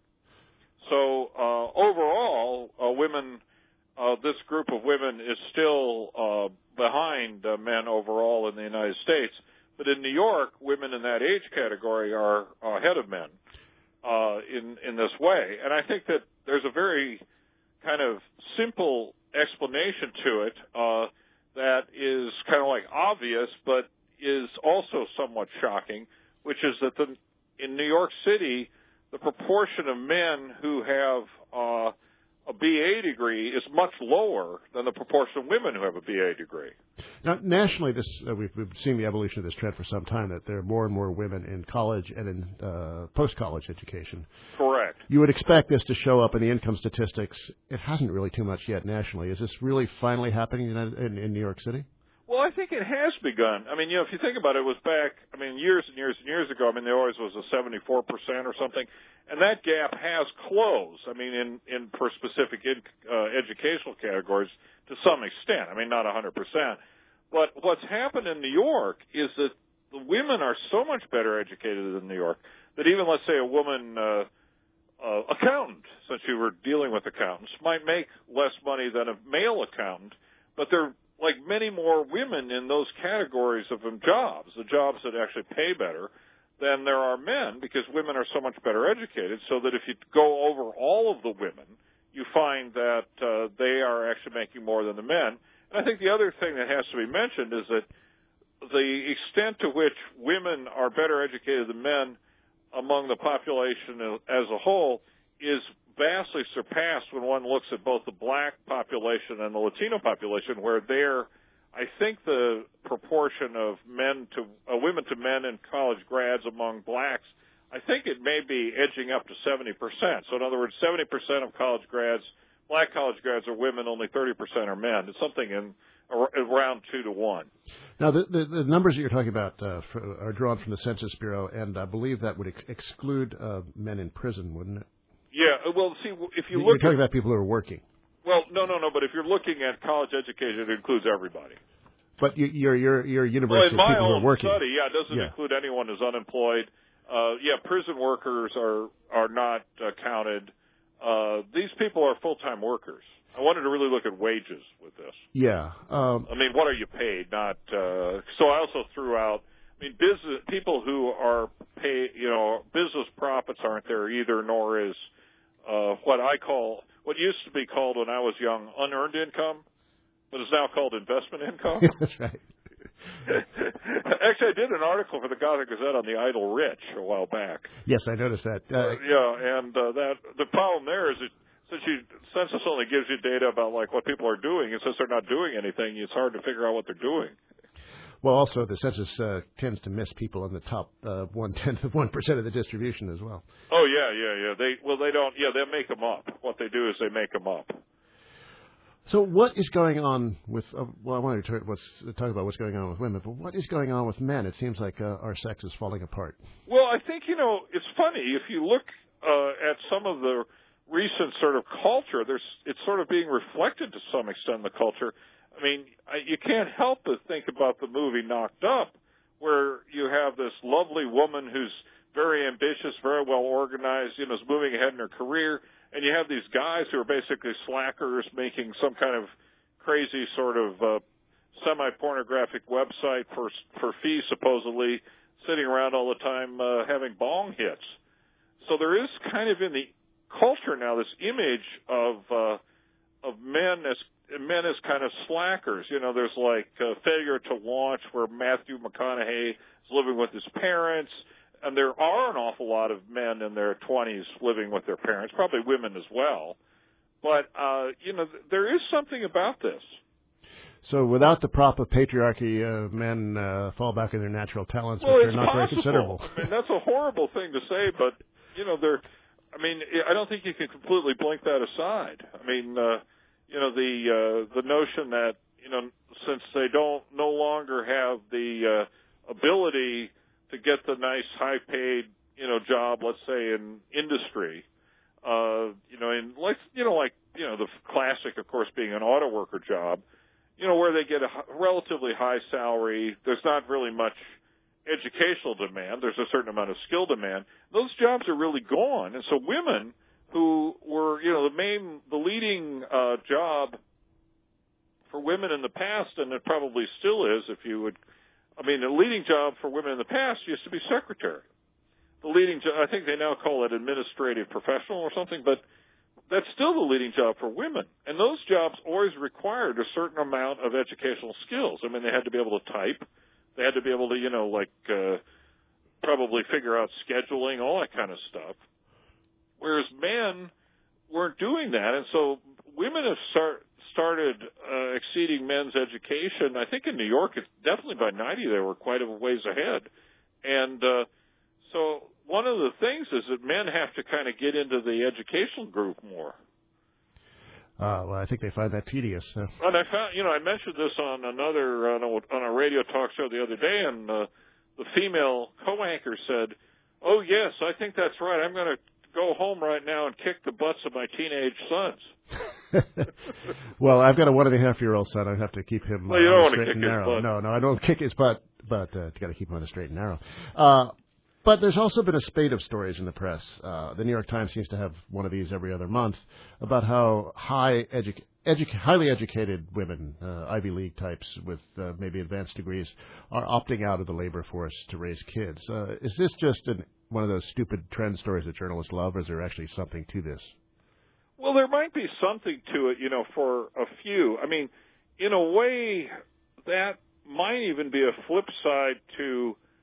So uh, overall, uh, women, uh, this group of women is still uh, behind uh, men overall in the United States. But in New York, women in that age category are ahead of men uh, in, in this way. And I think that there's a very kind of simple explanation to it uh, that is kind of like obvious, but is also somewhat shocking, which is that the, in New York City, the proportion of men who have uh, a B A degree is much lower than the proportion of women who have a B A degree. Now, nationally, this uh, we've, we've seen the evolution of this trend for some time, that there are more and more women in college and in uh, post-college education. Correct. You would expect this to show up in the income statistics. It hasn't really too much yet nationally. Is this really finally happening in, in, in New York City? Well, I think it has begun. I mean, you know, if you think about it, it was back, I mean, years and years and years ago. I mean, there always was a seventy-four percent or something, and that gap has closed. I mean, in, in for specific in, uh, educational categories to some extent. I mean, not one hundred percent. But what's happened in New York is that the women are so much better educated in New York that even, let's say, a woman uh, uh, accountant, since you were dealing with accountants, might make less money than a male accountant, but they're like many more women in those categories of jobs, the jobs that actually pay better, than there are men, because women are so much better educated, so that if you go over all of the women, you find that uh, they are actually making more than the men. And I think the other thing that has to be mentioned is that the extent to which women are better educated than men among the population as a whole is vastly surpassed when one looks at both the black population and the Latino population, where there, I think the proportion of men to uh, women to men in college grads among blacks, I think it may be edging up to seventy percent. So in other words, seventy percent of college grads, black college grads are women, only thirty percent are men. It's something in around two to one. Now, the, the, the numbers that you're talking about uh, for, are drawn from the Census Bureau, and I believe that would ex- exclude uh, men in prison, wouldn't it? Yeah, well, see, if you You're look talking at, about people who are working. Well, no, no, no, but if you're looking at college education, it includes everybody. But you, your your your Well, university in of my people who own are working. study, yeah, it doesn't Yeah. include anyone who's unemployed. Uh, yeah, prison workers are are not uh, counted. Uh, these people are full-time workers. I wanted to really look at wages with this. Yeah. Um, I mean, what are you paid? Not. Uh, so I also threw out. I mean, business people who are paid. You know, business profits aren't there either. Nor is uh, what I call what used to be called when I was young unearned income, but is now called investment income. That's right. Actually, I did an article for the Gothic Gazette on the idle rich a while back. Yes, I noticed that. Uh, yeah, and uh, that the problem there is that since you census only gives you data about like what people are doing, and since they're not doing anything, it's hard to figure out what they're doing. well, also the census uh, tends to miss people in the top uh, one tenth of one percent of the distribution as well. Oh yeah, yeah, yeah. They well, they don't. Yeah, they make them up. What they do is they make them up. So what is going on with, uh, well, I wanted to what's, talk about what's going on with women, but what is going on with men? It seems like uh, our sex is falling apart. Well, I think, you know, it's funny. If you look uh, at some of the recent sort of culture, there's it's sort of being reflected to some extent in the culture. I mean, I, you can't help but think about the movie Knocked Up, where you have this lovely woman who's very ambitious, very well organized, you know, is moving ahead in her career, and you have these guys who are basically slackers making some kind of crazy sort of uh, semi-pornographic website for for fees, supposedly, sitting around all the time uh, having bong hits. So there is kind of in the culture now this image of uh, of men as men as kind of slackers. You know, there's like uh, Failure to Launch, where Matthew McConaughey is living with his parents. And there are an awful lot of men in their twenties living with their parents, probably women as well. But, uh, you know, there is something about this. So without the prop of patriarchy, uh, men uh, fall back on their natural talents, Well, which are it's not very possible. considerable. I mean, that's a horrible thing to say, but, you know, they're, I mean, I don't think you can completely blink that aside. I mean, uh, you know, the uh, the notion that, you know, since they don't no longer have the uh, ability to get the nice, high-paid, you know, job, let's say in industry, uh, you know, in like, you know, like, you know, the classic, of course, being an auto worker job, you know, where they get a relatively high salary. There's not really much educational demand. There's a certain amount of skill demand. Those jobs are really gone, and so women who were, you know, the main, the leading uh, job for women in the past, and it probably still is, if you would. I mean, the leading job for women in the past used to be secretary. The leading job, I think they now call it administrative professional or something, but that's still the leading job for women. And those jobs always required a certain amount of educational skills. I mean, they had to be able to type. They had to be able to, you know, like uh, probably figure out scheduling, all that kind of stuff. Whereas men weren't doing that. And so women have start, started uh, exceeding men's education. I think in New York, it's definitely by ninety, they were quite a ways ahead. And uh, so one of the things is that men have to kind of get into the educational group more. Uh, well, I think they find that tedious. So. And I found, you know, I mentioned this on another on a, on a radio talk show the other day, and uh, the female co-anchor said, "Oh yes, I think that's right. I'm going to go home right now and kick the butts of my teenage sons." Well, I've got a one and a half year old son. I have to keep him well, you uh, don't on want the to straight kick and his narrow. butt. No, no, I don't kick his butt, but uh, got to keep him on the straight and narrow. Uh, but there's also been a spate of stories in the press. Uh, the New York Times seems to have one of these every other month about how high edu- edu- highly educated women, uh, Ivy League types with uh, maybe advanced degrees, are opting out of the labor force to raise kids. Uh, is this just an, one of those stupid trend stories that journalists love, or is there actually something to this? Well, there might be something to it, you know, for a few. I mean, in a way, that might even be a flip side to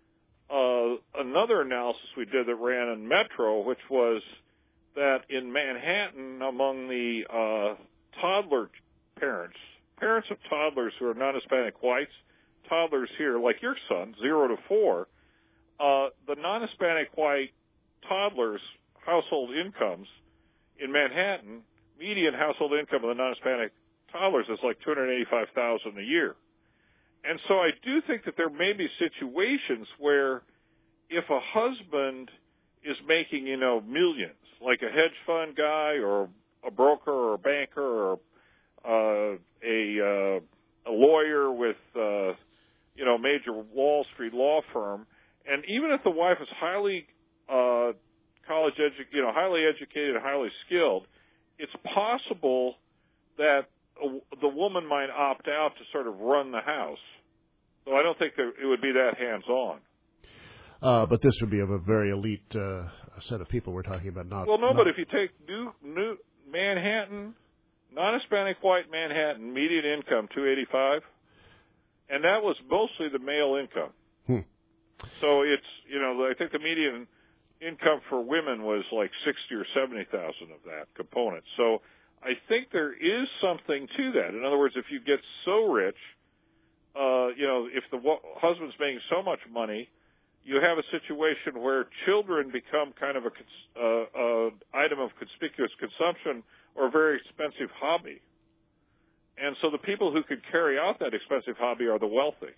uh, another analysis we did that ran in Metro, which was that in Manhattan, among the uh, toddler parents, parents of toddlers who are non-Hispanic whites, toddlers here, like your son, zero to four, uh, the non-Hispanic white toddlers' household incomes in Manhattan, median household income of the non-Hispanic toddlers is like two hundred eighty-five thousand dollars a year. And so I do think that there may be situations where if a husband is making, you know, millions, like a hedge fund guy or a broker or a banker or uh, a uh, a lawyer with, uh, you know, a major Wall Street law firm, and even if the wife is highly uh, college edu- you know, highly educated, highly skilled, it's possible that a, the woman might opt out to sort of run the house. So I don't think that it would be that hands-on. Uh, but this would be of a very elite uh, set of people we're talking about. Not well, no, not... but if you take new new Manhattan, non-Hispanic white Manhattan, median income two eighty-five, and that was mostly the male income. Hmm. So it's, you know, I think the median income for women was like sixty or seventy thousand of that component. So I think there is something to that. In other words, if you get so rich, uh, you know, if the w- husband's making so much money, you have a situation where children become kind of a uh, uh, item of conspicuous consumption or a very expensive hobby. And so the people who could carry out that expensive hobby are the wealthy.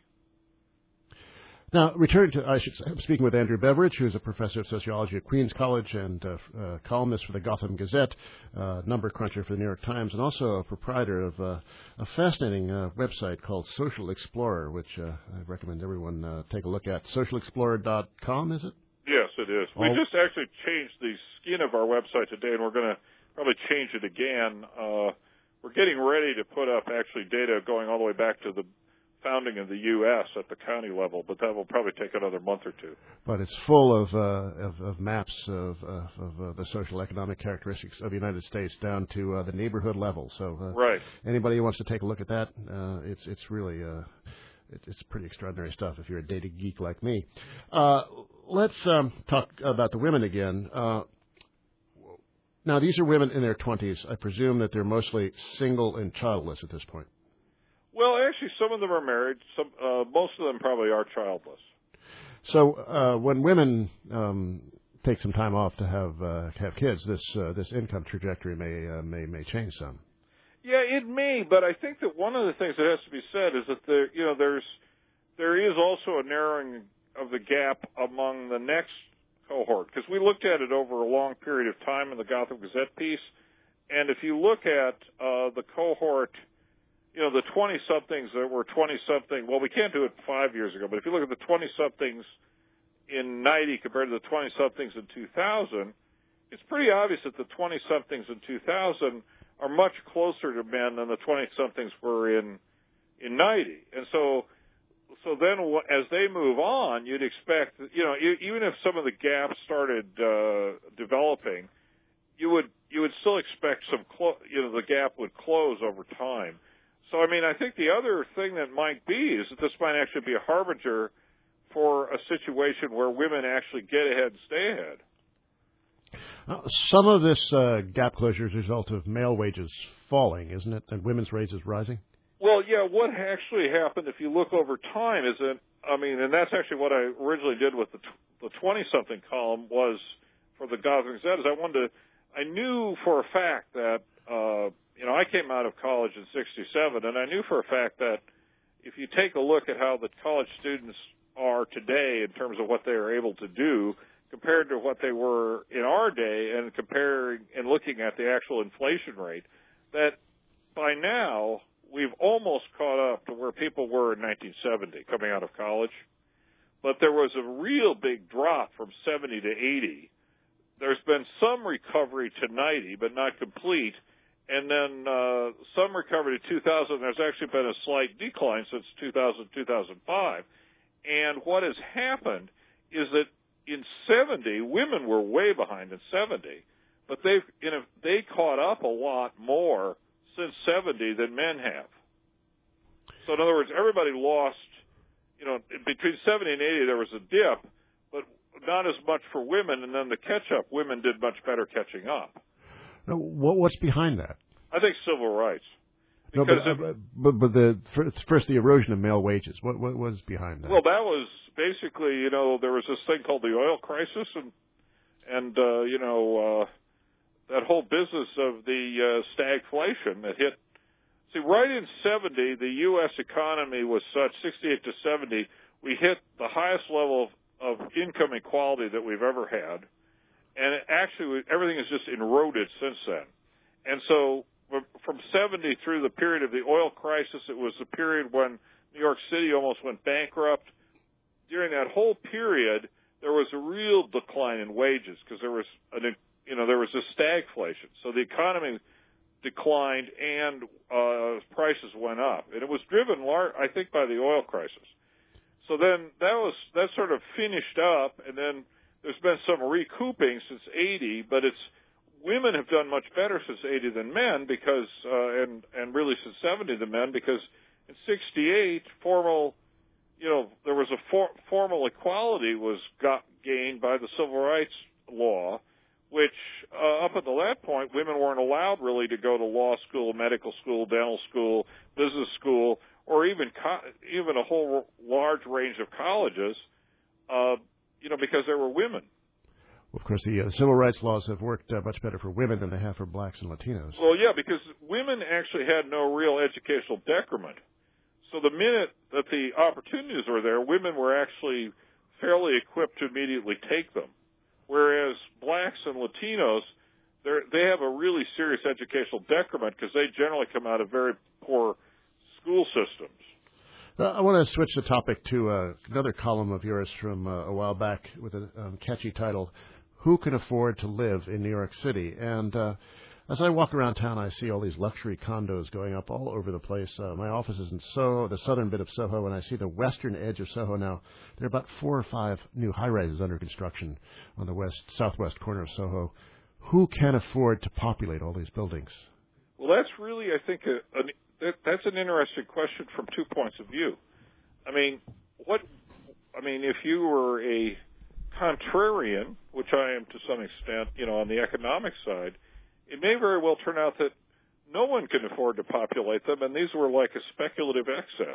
Now, returning to, I should say, I'm speaking with Andrew Beveridge, who is a professor of sociology at Queens College and uh, uh, columnist for the Gotham Gazette, uh, number cruncher for the New York Times, and also a proprietor of uh, a fascinating uh, website called Social Explorer, which uh, I recommend everyone uh, take a look at. social explorer dot com, is it? Yes, it is. We All... just actually changed the skin of our website today, and we're going to probably change it again. Uh, we're getting ready to put up actually data going all the way back to the founding of the U S at the county level, but that will probably take another month or two. But it's full of uh, of, of maps of, of, of uh, the social economic characteristics of the United States down to uh, the neighborhood level. So uh, right. Anybody who wants to take a look at that, uh, it's it's really uh, it, it's pretty extraordinary stuff if you're a data geek like me. Uh, let's um, talk about the women again. Uh, now, these are women in their twenties. I presume that they're mostly single and childless at this point. Well, actually, some of them are married. Some, uh, most of them probably are childless. So, uh, when women um, take some time off to have uh, have kids, this uh, this income trajectory may uh, may may change some. Yeah, it may, but I think that one of the things that has to be said is that there, you know, there's there is also a narrowing of the gap among the next cohort, because we looked at it over a long period of time in the Gotham Gazette piece, and if you look at uh, the cohort. You know, the twenty-somethings that were twenty-something, well, we can't do it five years ago, but if you look at the twenty-somethings in ninety compared to the twenty-somethings in two thousand, it's pretty obvious that the twenty-somethings in two thousand are much closer to men than the twenty-somethings were in in ninety. And so so then as they move on, you'd expect, you know, even if some of the gaps started uh, developing, you would you would still expect some, clo- you know, the gap would close over time. So, I mean, I think the other thing that might be is that this might actually be a harbinger for a situation where women actually get ahead and stay ahead. Uh, some of this uh, gap closure is a result of male wages falling, isn't it, and women's wages rising? Well, yeah, what actually happened, if you look over time, is that, I mean, and that's actually what I originally did with the the twenty-something column was for the Gotham Gazette, is I wanted to, I knew for a fact that, uh, you know, I came out of college in sixty-seven, and I knew for a fact that if you take a look at how the college students are today in terms of what they are able to do compared to what they were in our day and comparing and looking at the actual inflation rate, that by now we've almost caught up to where people were in nineteen seventy coming out of college. But there was a real big drop from seventy to eighty. There's been some recovery to ninety, but not complete. And then uh, some recovery to two thousand. There's actually been a slight decline since two thousand, two thousand five. And what has happened is that in seventy, women were way behind in seventy, but they've you know, they caught up a lot more since seventy than men have. So in other words, everybody lost, you know, between seventy and eighty there was a dip, not as much for women, and then the catch-up, women did much better catching up. Now, what, what's behind that? I think civil rights. No, Because but, if, uh, but, but the first the erosion of male wages. What what was behind that? well, that was basically, you know, there was this thing called the oil crisis, and and uh, you know uh, that whole business of the uh, stagflation that hit. See, right in seventy, the U S economy was such, sixty-eight to seventy, we hit the highest level of, of income equality that we've ever had, and it actually everything has just eroded since then, and so. From seventy through the period of the oil crisis, it was the period when New York City almost went bankrupt. During that whole period, there was a real decline in wages because there was, an, you know, there was a stagflation. So the economy declined and uh, prices went up, and it was driven, lar- I think, by the oil crisis. So then that was that sort of finished up, and then there's been some recouping since eighty, but it's women have done much better since eighty than men because, uh, and and really since seventy than men because in sixty-eight formal, you know, there was a for, formal equality was got gained by the civil rights law, which uh, up until that point women weren't allowed really to go to law school, medical school, dental school, business school, or even co- even a whole large range of colleges, uh, you know, because there were women. Of course, the uh, civil rights laws have worked uh, much better for women than they have for blacks and Latinos. Well, yeah, because women actually had no real educational decrement. So the minute that the opportunities were there, women were actually fairly equipped to immediately take them. Whereas blacks and Latinos, they have a really serious educational decrement because they generally come out of very poor school systems. Uh, I want to switch the topic to uh, another column of yours from uh, a while back with a um, catchy title, Who Can Afford to Live in New York City? And uh, as I walk around town, I see all these luxury condos going up all over the place. Uh, my office is in Soho, the southern bit of Soho, and I see the western edge of Soho now. There are about four or five new high-rises under construction on the west southwest corner of Soho. Who can afford to populate all these buildings? Well, that's really, I think, a, an, that, that's an interesting question from two points of view. I mean, what? I mean, if you were a contrarian, which I am to some extent, you know, on the economic side, it may very well turn out that no one can afford to populate them, and these were like a speculative excess.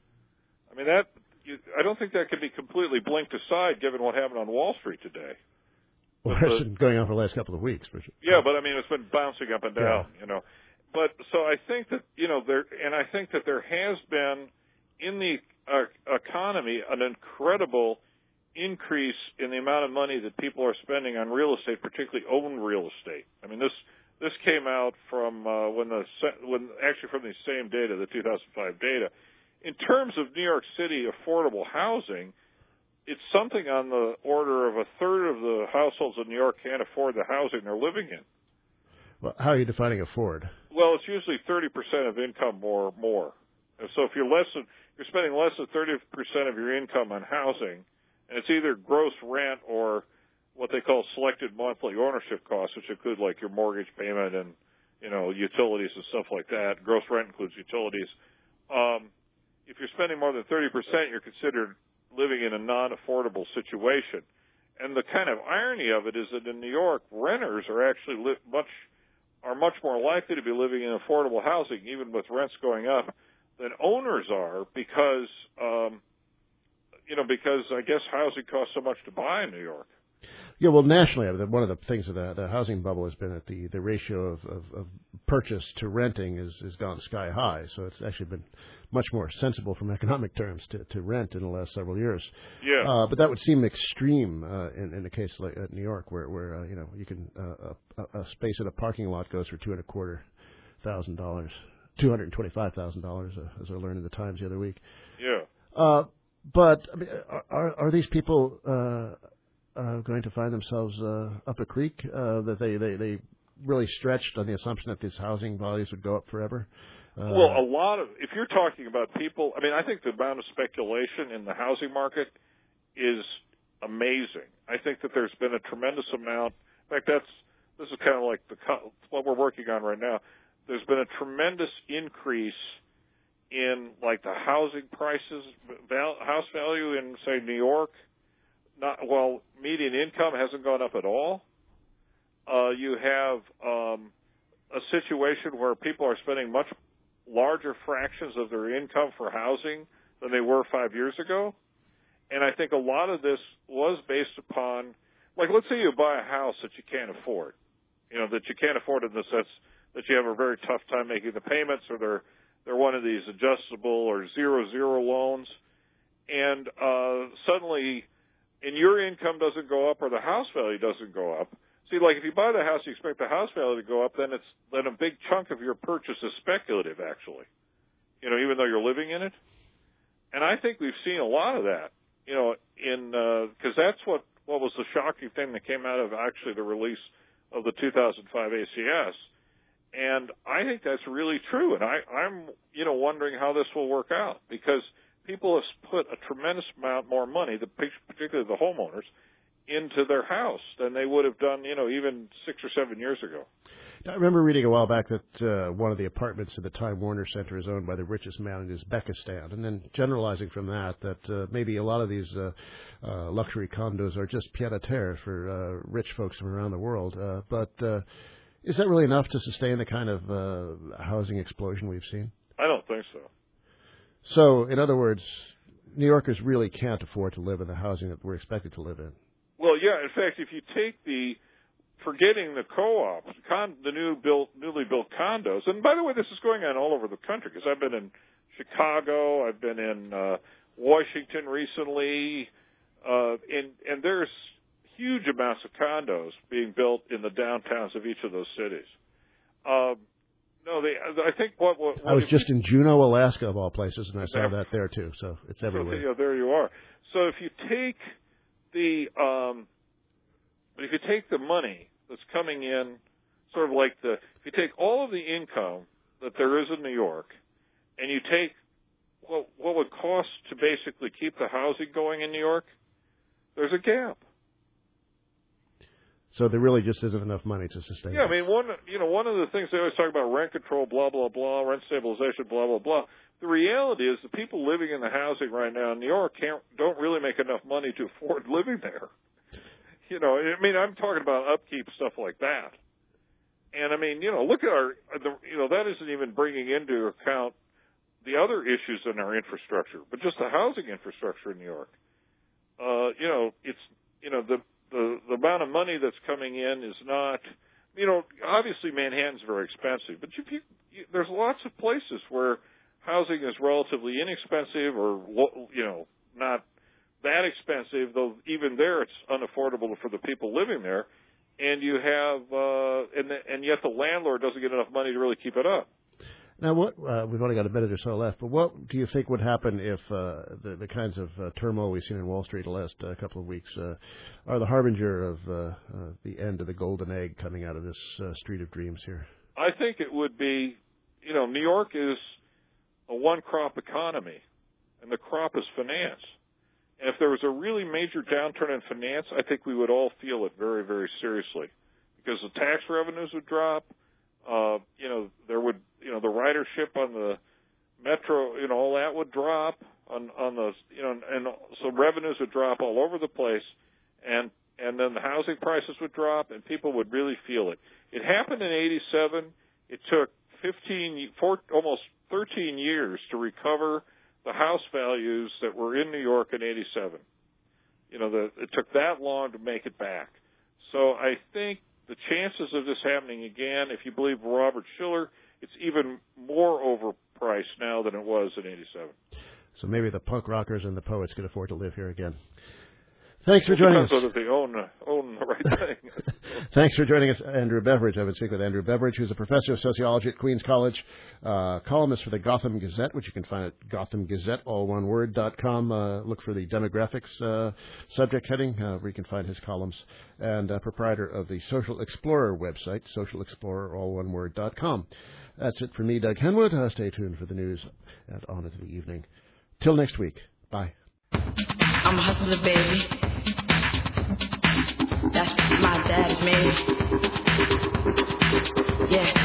I mean, that you, I don't think that can be completely blinked aside given what happened on Wall Street today. Well, that's been going on for the last couple of weeks. For sure. Yeah, but I mean, it's been bouncing up and down, yeah. you know. But so I think that, you know, there, and I think that there has been in the uh, economy an incredible increase in the amount of money that people are spending on real estate, particularly owned real estate. I mean, this this came out from uh, when the when actually from the same data, the two thousand five data. In terms of New York City affordable housing, it's something on the order of a third of the households in New York can't afford the housing they're living in. Well, how are you defining afford? Well, it's usually thirty percent of income or more. And so if you're less than you're spending less than thirty percent of your income on housing, and it's either gross rent or what they call selected monthly ownership costs, which include like your mortgage payment and, you know, utilities and stuff like that. Gross rent includes utilities. Um, if you're spending more than thirty percent, you're considered living in a non-affordable situation. And the kind of irony of it is that in New York, renters are actually li- much are much more likely to be living in affordable housing, even with rents going up, than owners are because, um, you know, because I guess housing costs so much to buy in New York. Yeah, well, nationally, one of the things of the, the housing bubble has been that the, the ratio of, of, of purchase to renting is has gone sky high. So it's actually been much more sensible from economic terms to, to rent in the last several years. Yeah. Uh, but that would seem extreme uh, in, in a case like uh, New York, where, where uh, you know, you can uh, a, a space at a parking lot goes for two and a quarter thousand dollars, two hundred twenty-five thousand dollars, uh, as I learned in the Times the other week. Yeah. Uh, but I mean, are are these people Uh, Uh, going to find themselves uh, up a creek, uh, that they, they, they really stretched on the assumption that these housing values would go up forever? Uh, well, a lot of, if you're talking about people, I mean, I think the amount of speculation in the housing market is amazing. I think that there's been a tremendous amount. In fact, that's, this is kind of like the what we're working on right now. There's been a tremendous increase in, like, the housing prices, val, house value in, say, New York. not while median income hasn't gone up at all. Uh, you have um, a situation where people are spending much larger fractions of their income for housing than they were five years ago. And I think a lot of this was based upon, like, let's say you buy a house that you can't afford, you know, that you can't afford in the sense that you have a very tough time making the payments, or they're they're one of these adjustable or zero zero loans, and uh, suddenly, and your income doesn't go up or the house value doesn't go up. See, like if you buy the house, you expect the house value to go up, then it's then a big chunk of your purchase is speculative, actually. You know, even though you're living in it, and I think we've seen a lot of that. You know, in because uh, that's what what was the shocking thing that came out of actually the release of the two thousand five A C S. And I think that's really true. And I, I'm, you know, wondering how this will work out, because people have put a tremendous amount more money, the, particularly the homeowners, into their house than they would have done, you know, even six or seven years ago. I remember reading a while back that uh, one of the apartments at the Time Warner Center is owned by the richest man in Uzbekistan, and then generalizing from that, that uh, maybe a lot of these uh, uh, luxury condos are just pied-à-terre for uh, rich folks from around the world. Uh, but uh, is that really enough to sustain the kind of uh, housing explosion we've seen? I don't think so. So, in other words, New Yorkers really can't afford to live in the housing that we're expected to live in. Well, yeah. In fact, if you take the forgetting the co-ops, con, the new built, newly built condos, and by the way, this is going on all over the country, because I've been in Chicago, I've been in uh, Washington recently, uh, and, and there's huge amounts of condos being built in the downtowns of each of those cities. Um, no, they, I think what, what, what I was just in Juneau, Alaska, of all places, and I saw that there too. So it's everywhere. So, yeah, there you are. So if you take the, um, if you take the money that's coming in, sort of like the, if you take all of the income that there is in New York, and you take what what would cost to basically keep the housing going in New York, there's a gap. So there really just isn't enough money to sustain. Yeah, it. I mean, one you know one of the things they always talk about, rent control, blah blah blah, rent stabilization, blah blah blah. The reality is the people living in the housing right now in New York can't don't really make enough money to afford living there. You know, I mean, I'm talking about upkeep, stuff like that. And I mean, you know, look at our, the, you know, that isn't even bringing into account the other issues in our infrastructure, but just the housing infrastructure in New York. Uh, you know, it's, you know, the, the, the amount of money that's coming in is not, you know, obviously Manhattan's very expensive, but you, you, there's lots of places where housing is relatively inexpensive or, you know, not that expensive, though even there it's unaffordable for the people living there. And you have, uh, and, the, and yet the landlord doesn't get enough money to really keep it up. Now, what uh, we've only got a minute or so left, but what do you think would happen if uh, the, the kinds of uh, turmoil we've seen in Wall Street the last uh, couple of weeks uh, are the harbinger of uh, uh, the end of the golden egg coming out of this uh, street of dreams here? I think it would be, you know, New York is a one-crop economy, and the crop is finance. And if there was a really major downturn in finance, I think we would all feel it very, very seriously, because the tax revenues would drop. Uh, you know, there would, you know, the ridership on the metro, you know, all that would drop on, on the, you know, and so revenues would drop all over the place, and and then the housing prices would drop, and people would really feel it. It happened in eighty-seven. It took fifteen, four, almost thirteen years to recover the house values that were in New York in eighty-seven. You know, the, it took that long to make it back. So I think the chances of this happening again, if you believe Robert Shiller, it's even more overpriced now than it was in eighty-seven. So maybe the punk rockers and the poets can afford to live here again. Thanks for joining us. So that they own, own the right thing. Thanks for joining us, Andrew Beveridge. I've been speaking with Andrew Beveridge, who's a professor of sociology at Queens College, uh, columnist for the Gotham Gazette, which you can find at Gotham Gazette, all one word, dot com. Uh, look for the demographics uh, subject heading, uh, where you can find his columns, and uh, proprietor of the Social Explorer website, social explorer, all one word, dot com. That's it for me, Doug Henwood. Uh, stay tuned for the news and on into the evening. Till next week. Bye. I'm a hustler, baby. That's my dad's man. Yeah.